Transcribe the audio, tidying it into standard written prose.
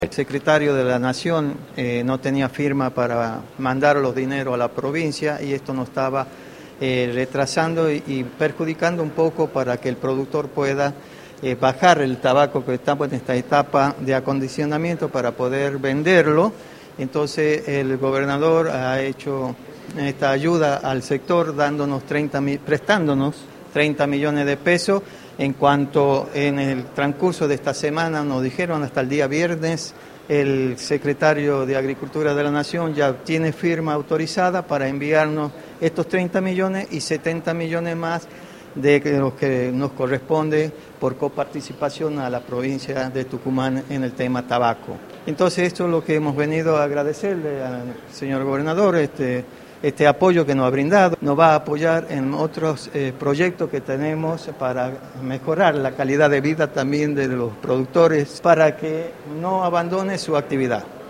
El secretario de la Nación no tenía firma para mandar los dineros a la provincia y esto nos estaba retrasando y perjudicando un poco para que el productor pueda bajar el tabaco, que estamos en esta etapa de acondicionamiento para poder venderlo. Entonces el gobernador ha hecho esta ayuda al sector prestándonos 30 millones de pesos. En cuanto en el transcurso de esta semana nos dijeron hasta el día viernes, el secretario de Agricultura de la Nación ya tiene firma autorizada para enviarnos estos 30 millones y 70 millones más de los que nos corresponde por coparticipación a la provincia de Tucumán en el tema tabaco. Entonces esto es lo que hemos venido a agradecerle al señor gobernador, este apoyo que nos ha brindado. Nos va a apoyar en otros proyectos que tenemos para mejorar la calidad de vida también de los productores, para que no abandone su actividad.